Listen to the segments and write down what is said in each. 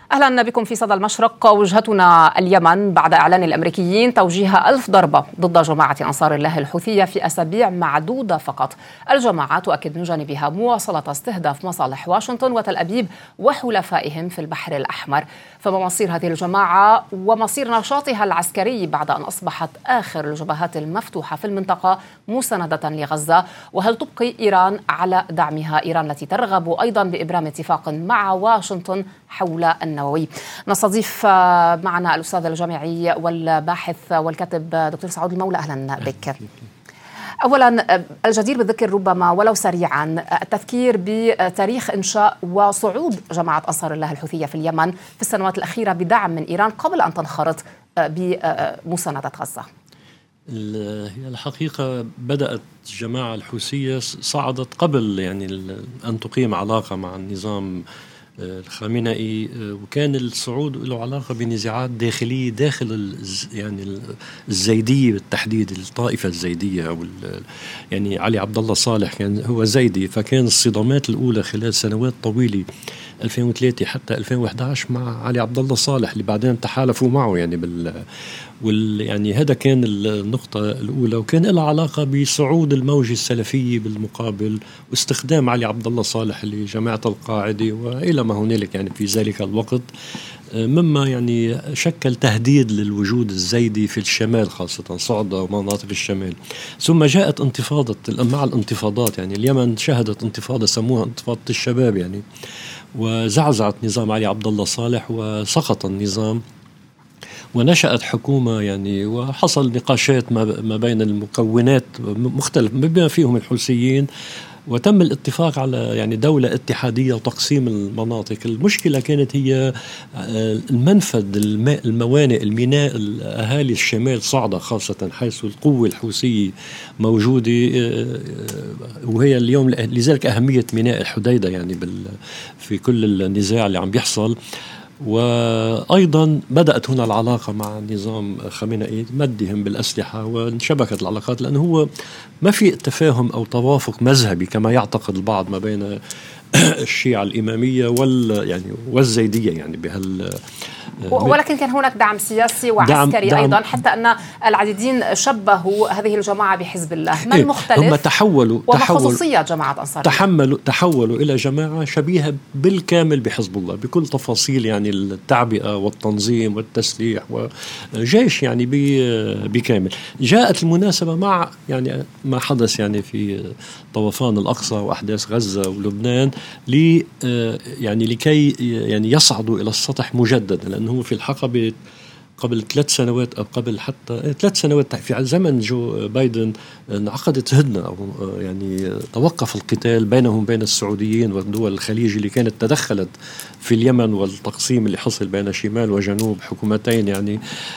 أهلا بكم في صدى المشرق. وجهتنا اليمن بعد إعلان الأمريكيين توجيه 1000 ضربة ضد جماعة أنصار الله الحوثية في أسابيع معدودة فقط. الجماعة تؤكد من جانبها مواصلة استهداف مصالح واشنطن وتل أبيب وحلفائهم في البحر الأحمر. فما مصير هذه الجماعة ومصير نشاطها العسكري بعد أن أصبحت آخر الجبهات المفتوحة في المنطقة مساندة لغزة؟ وهل تبقي إيران على دعمها، إيران التي ترغب أيضا بإبرام اتفاق مع واشنطن حول النووي؟ نستضيف معنا الأستاذ الجامعي والباحث والكاتب دكتور سعود المولى. أهلا بك. أولا الجدير بالذكر ربما ولو سريعا التذكير بتاريخ إنشاء وصعود جماعة أنصار الله الحوثية في اليمن في السنوات الأخيرة بدعم من إيران قبل أن تنخرط بمساندة غزة. هي الحقيقة بدأت الجماعة الحوثية صعدت قبل أن تقيم علاقة مع النظام الخامنئي، وكان الصعود له علاقة بنزاعات داخلية داخل الزيدية بالتحديد، الطائفة الزيدية أو علي عبد الله صالح كان هو زيدي، فكان الصدامات الأولى خلال سنوات طويلة 2003 حتى 2011 مع علي عبد الله صالح اللي بعدين تحالفوا معه هذا كان النقطة الأولى، وكان لها علاقة بصعود الموجة السلفية بالمقابل واستخدام علي عبد الله صالح لجماعة القاعدة وإلى ما هنالك في ذلك الوقت، مما شكل تهديد للوجود الزيدي في الشمال خاصة صعدة ومناطق الشمال. ثم جاءت انتفاضة مع الانتفاضات، اليمن شهدت انتفاضة سموها انتفاضة الشباب وزعزعت نظام علي عبد الله صالح وسقط النظام ونشأت حكومة وحصل نقاشات ما بين المكونات مختلف بما فيهم الحوثيين، وتم الاتفاق على دولة اتحادية وتقسيم المناطق. المشكلة كانت هي المنفذ الموانئ الميناء أهالي الشمال صعدة خاصة، حيث القوة الحوثية موجودة، وهي اليوم لذلك أهمية ميناء الحديدة في كل النزاع اللي عم بيحصل. وأيضا بدأت هنا العلاقة مع النظام خامنئي مدهم بالأسلحة، وانشبكت العلاقات لأنه هو ما في تفاهم أو توافق مذهبي كما يعتقد البعض ما بين الشيعة الإمامية والزيدية ولكن كان هناك دعم سياسي وعسكري أيضا، حتى أن العديدين شبهوا هذه الجماعة بحزب الله. ما المختلف؟ هم تحولوا وما خصوصية جماعة أنصار الله؟ تحولوا إلى جماعة شبيهة بالكامل بحزب الله بكل تفاصيل التعبئة والتنظيم والتسليح وجيش بكامل. جاءت المناسبة مع ما حدث في طوفان الأقصى وأحداث غزة ولبنان لكي يصعدوا إلى السطح مجددا، لأنه في الحقبة قبل 3 سنوات أو قبل حتى 3 سنوات في زمن جو بايدن انعقدت هدنة أو توقف القتال بينهم وبين السعوديين والدول الخليج اللي كانت تدخلت في اليمن والتقسيم اللي حصل بين شمال وجنوب حكومتين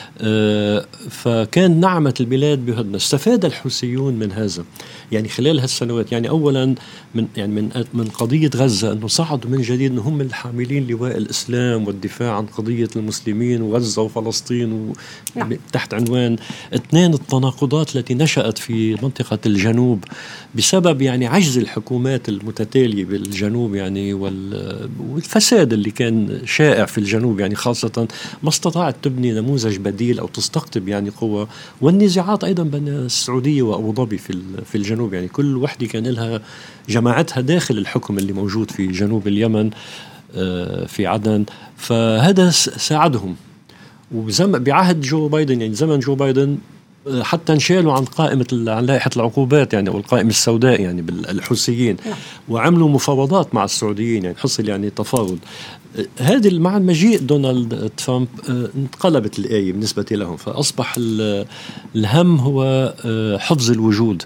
فكان نعمت البلاد بهدنة. استفاد الحوثيون من هذا خلال هالسنوات، أولا من قضية غزة أنه صعدوا من جديد أنه هم الحاملين لواء الإسلام والدفاع عن قضية المسلمين وغزة وفلسطين تحت عنوان 2 التناقضات التي نشأت في منطقة الجنوب بسبب عجز الحكومات المتتالية بالجنوب والفساد اللي كان شائع في الجنوب خاصة ما استطاعت تبني نموذج بديل أو تستقطب قوة، والنزاعات أيضا بين السعودية وأبو ظبي في الجنوب، كل وحدة كان لها جماعتها داخل الحكم اللي موجود في جنوب اليمن في عدن، فهذا ساعدهم. بعهد جو بايدن زمن جو بايدن حتى انشالوا عن عن لائحة العقوبات أو القائمة السوداء بالحوثيين، وعملوا مفاوضات مع السعوديين حصل تفاوض. هذه مع مجيء دونالد ترامب انقلبت الآية بالنسبة لهم، فأصبح الهم هو حفظ الوجود.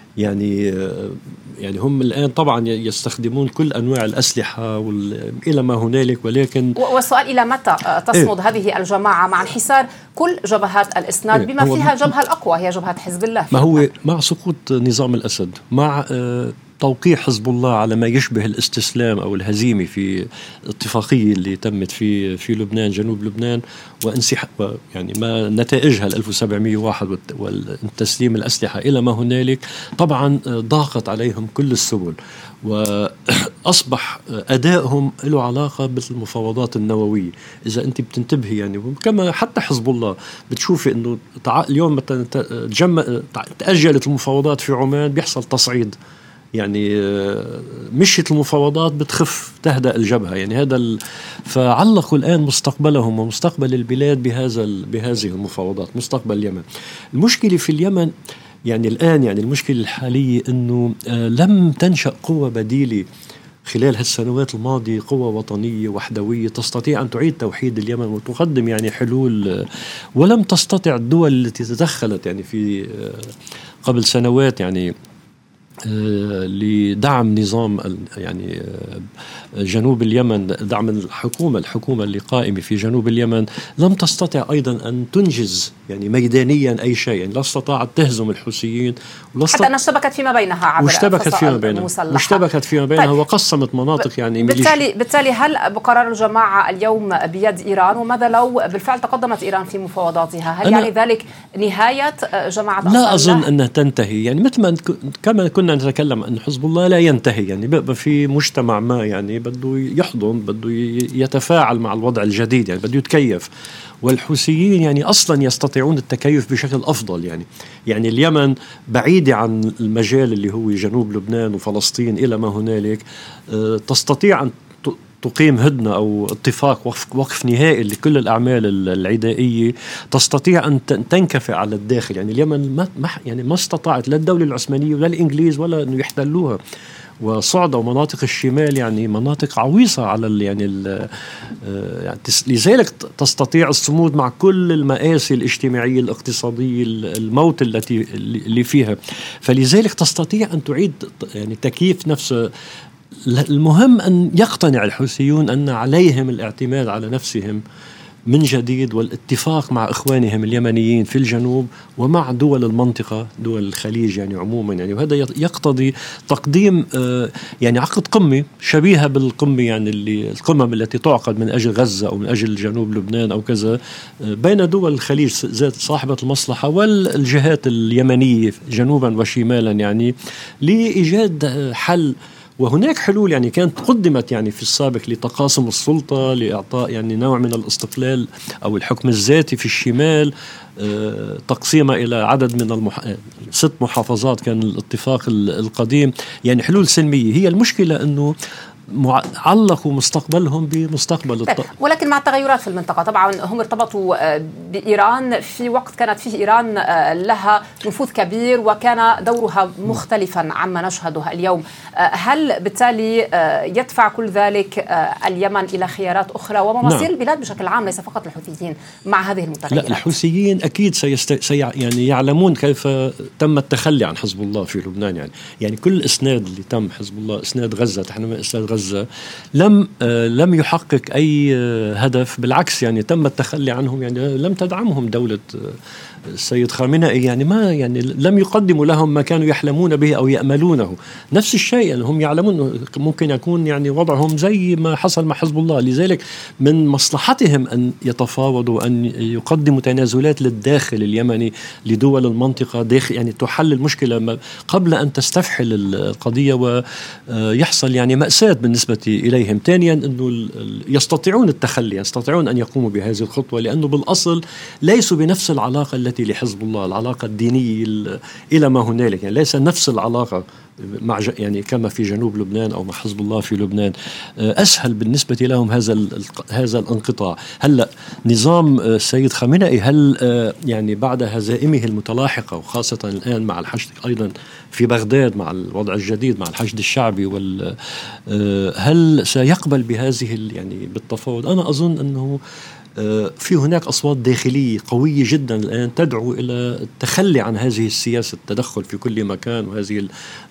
هم الآن طبعا يستخدمون كل أنواع الأسلحة إلى ما هنالك، ولكن والسؤال إلى متى تصمد هذه الجماعة مع انحسار كل جبهات الإسناد بما فيها الجبهة الأقوى هي جبهة حزب الله؟ ما هو مع سقوط نظام الأسد، مع توقيع حزب الله على ما يشبه الاستسلام أو الهزيمة في اتفاقية اللي تمت في لبنان، جنوب لبنان، يعني ما نتائجها 1701 والتسليم الأسلحة إلى ما هنالك، طبعا ضاقت عليهم كل السبل، وأصبح أدائهم له علاقة بالمفاوضات النووية. إذا أنت بتنتبهي يعني كما حتى حزب الله بتشوفي أنه اليوم مثلا تأجلت المفاوضات في عمان بيحصل تصعيد، يعني مشيت المفاوضات بتخف تهدأ الجبهة، يعني هذا فعلقوا الآن مستقبلهم ومستقبل البلاد بهذه المفاوضات، مستقبل اليمن. المشكلة في اليمن يعني الآن، يعني المشكلة الحالية أنه لم تنشأ قوة بديلة خلال هالسنوات الماضية، قوة وطنية وحدوية تستطيع أن تعيد توحيد اليمن وتقدم يعني حلول، ولم تستطع الدول التي تدخلت يعني في قبل سنوات يعني لدعم نظام يعني جنوب اليمن، دعم الحكومة اللي قائمة في جنوب اليمن، لم تستطع أيضا أن تنجز يعني ميدانيا أي شيء، يعني لا استطاعت تهزم الحوثيين، حتى أن اشتبكت فيما بينها عبر مشتبكت فيما بينها طيب. وقسمت مناطق يعني بالتالي هل بقرار الجماعة اليوم بيد إيران؟ وماذا لو بالفعل تقدمت إيران في مفاوضاتها؟ هل يعني ذلك نهاية جماعة أنصار الله؟ لا أظن أنها تنتهي، يعني مثل ما كما كنا نتكلم أن حزب الله لا ينتهي، يعني بقى في مجتمع ما يعني بده يحضن، بده يتفاعل مع الوضع الجديد، يعني بده يتكيف، والحوثيين يعني أصلا يستطيعون التكيف بشكل أفضل، يعني اليمن بعيدة عن المجال اللي هو جنوب لبنان وفلسطين إلى ما هنالك، تستطيع أن تقيم هدنة أو اتفاق وقف نهائي لكل الأعمال العدائية، تستطيع أن تنكفئ على الداخل. يعني اليمن ما استطاعت لا الدولة العثمانية ولا الإنجليز ولا أنه يحتلوها، وصعدة ومناطق الشمال يعني مناطق عويصة على يعني لذلك تستطيع الصمود مع كل المآسي الاجتماعية الاقتصادية الموت اللي فيها، فلذلك تستطيع أن تعيد يعني تكييف نفسه. المهم أن يقتنع الحوثيون أن عليهم الاعتماد على نفسهم من جديد، والاتفاق مع إخوانهم اليمنيين في الجنوب ومع دول المنطقة، دول الخليج يعني عموما، يعني وهذا يقتضي تقديم يعني عقد قمة شبيهة بالقمة يعني القمم التي تعقد من أجل غزة أو من أجل جنوب لبنان أو كذا بين دول الخليج ذات صاحبة المصلحة والجهات اليمنية جنوبا وشمالا، يعني لإيجاد حل. وهناك حلول يعني كانت قدمت يعني في السابق لتقاسم السلطة، لإعطاء يعني نوع من الاستقلال أو الحكم الذاتي في الشمال، تقسيمها إلى عدد من 6 محافظات كان الاتفاق القديم، يعني حلول سلمية. هي المشكلة أنه علقوا مستقبلهم بمستقبل ولكن مع التغيرات في المنطقة طبعا هم ارتبطوا بإيران في وقت كانت فيه إيران لها نفوذ كبير وكان دورها مختلفا عما نشهده اليوم. هل بالتالي يدفع كل ذلك اليمن إلى خيارات أخرى ومصير البلاد بشكل عام ليس فقط الحوثيين مع هذه المتغيرات؟ لا، الحوثيين أكيد يعني يعلمون كيف تم التخلي عن حزب الله في لبنان، يعني كل إسناد اللي تم حزب الله، إسناد غزة، تحديدا إسناد غزة لم يحقق أي هدف، بالعكس يعني تم التخلي عنهم، يعني لم تدعمهم دولة السيد خامنئي، يعني ما يعني لم يقدموا لهم ما كانوا يحلمون به أو يأملونه. نفس الشيء يعني هم يعلمون ممكن يكون يعني وضعهم زي ما حصل مع حزب الله، لذلك من مصلحتهم أن يتفاوضوا، أن يقدموا تنازلات للداخل اليمني لدول المنطقة داخل، يعني تحل المشكلة قبل أن تستفحل القضية ويحصل يعني مأساة بالنسبة إليهم. ثانيا أنه يستطيعون التخلي، يستطيعون أن يقوموا بهذه الخطوة، لأنه بالأصل ليسوا بنفس العلاقة التي لحزب الله، العلاقة الدينية إلى ما هنالك، يعني ليس نفس العلاقة مع يعني كما في جنوب لبنان أو مع حزب الله في لبنان. أسهل بالنسبة لهم هذا الانقطاع. هلأ نظام السيد خامنئي هل يعني بعد هزائمه المتلاحقة وخاصة الآن مع الحشد أيضا في بغداد مع الوضع الجديد مع الحشد الشعبي هل سيقبل بهذه يعني بالتفاوض؟ أنا أظن أنه في هناك أصوات داخلية قوية جدا الآن تدعو إلى التخلي عن هذه السياسة، التدخل في كل مكان وهذه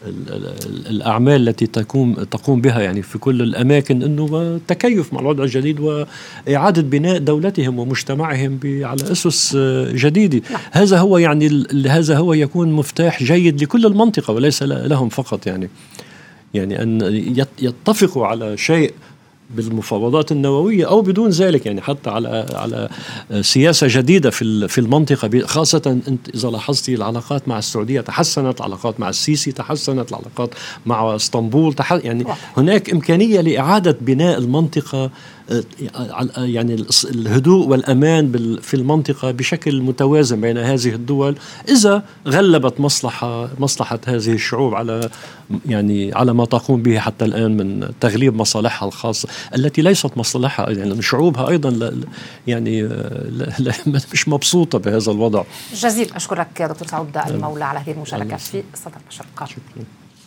الأعمال التي تقوم بها يعني في كل الأماكن، أنه التكيف مع الوضع الجديد وإعادة بناء دولتهم ومجتمعهم على أسس جديدة. هذا هو يعني هذا هو يكون مفتاح جيد لكل المنطقة وليس لهم فقط يعني. يعني أن يتفقوا على شيء بالمفاوضات النووية أو بدون ذلك، يعني حتى على سياسة جديدة في المنطقة، خاصة أنت إذا لاحظتي العلاقات مع السعودية تحسنت، العلاقات مع السيسي تحسنت، العلاقات مع اسطنبول يعني هناك إمكانية لإعادة بناء المنطقة، يعني الهدوء والأمان في المنطقة بشكل متوازن بين هذه الدول، إذا غلبت مصلحة هذه الشعوب على ما تقوم به حتى الآن من تغليب مصالحها الخاصة التي ليست مصالحها، يعني شعوبها أيضا يعني مش مبسوطة بهذا الوضع. جزيل أشكرك يا دكتور سعود المولى على هذه المشاركة في صدى المشرق.